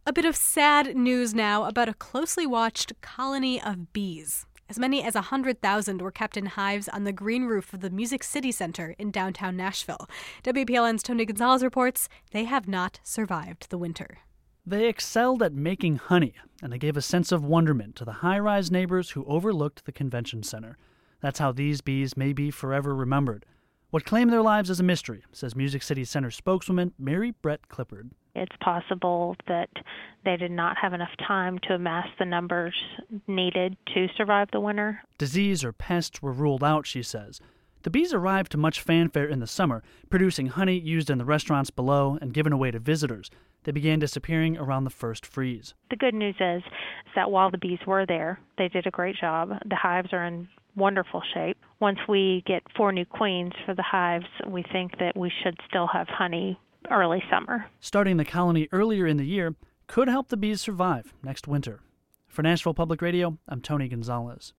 A bit of sad news now about a closely watched colony of bees. As many as 100,000 were kept in hives on the green roof of the Music City Center in downtown Nashville. WPLN's Tony Gonzalez reports they have not survived the winter. They excelled at making honey, and they gave a sense of wonderment to the high-rise neighbors who overlooked the convention center. That's how these bees may be forever remembered. What claimed their lives as a mystery, says Music City Center spokeswoman Mary Brett Clippard. It's possible that they did not have enough time to amass the numbers needed to survive the winter. Disease or pests were ruled out, she says. The bees arrived to much fanfare in the summer, producing honey used in the restaurants below and given away to visitors. They began disappearing around the first freeze. The good news is that while the bees were there, they did a great job. The hives are in wonderful shape. Once we get 4 new queens for the hives, we think that we should still have honey early summer. Starting the colony earlier in the year could help the bees survive next winter. For Nashville Public Radio, I'm Tony Gonzalez.